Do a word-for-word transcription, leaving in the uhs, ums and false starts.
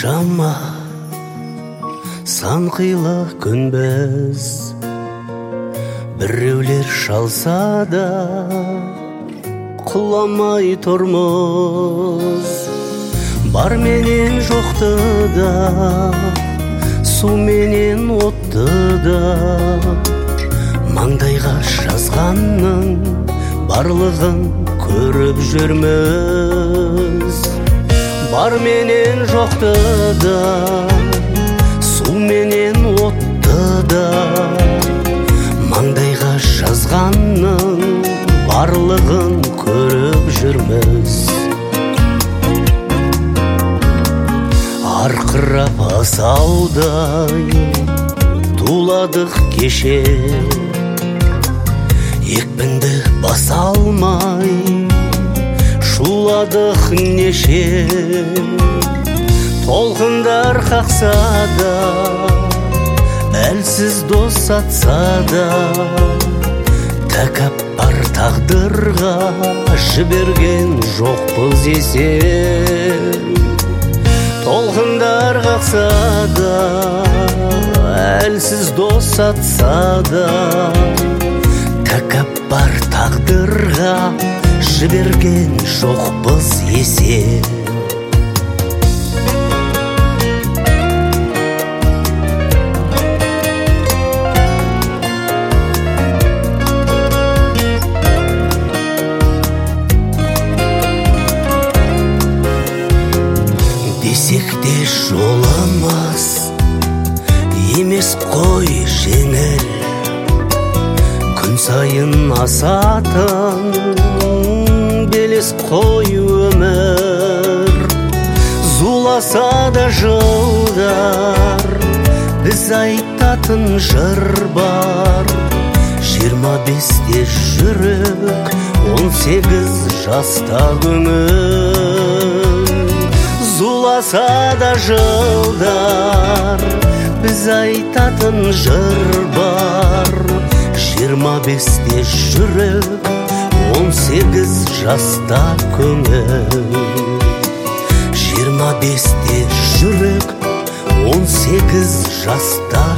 Қаншама сан қилы күнбіз, біреулер шалса да құламай тұрмыз. Бар менен жоқты да, су менен отты да, маңдайға жазғанның барлығын көріп жүрміз. Бар менен жоқты да, су менен отты да, маңдайға жазғанның барлығын көріп жүрміз. Арқырап асаудай туладық кеше, екпінді баса алмай шуладық неше. Толқындар қақса да, әлсіз дос атса да, тәкаппар тағдырға жіберген жоқпыз есен. Толқындар қақса да, әлсіз дос атса да, тәкаппар тағдырға жіберген жоқпыз есен. Десек те жолымыз емес қой жеңіл, күн сайын асатын белес қой өмір. Зуласа да жылдар, біз айтатын жыр бар. Жиырма бесте жүрек, он сегіз жаста көңіл. Зуласа да жылдар, біз айтатын жыр бар. Жиырма бесте жүрек, он сегіз жаста көңіл. Жиырма бесте жүрек, он сегіз жаста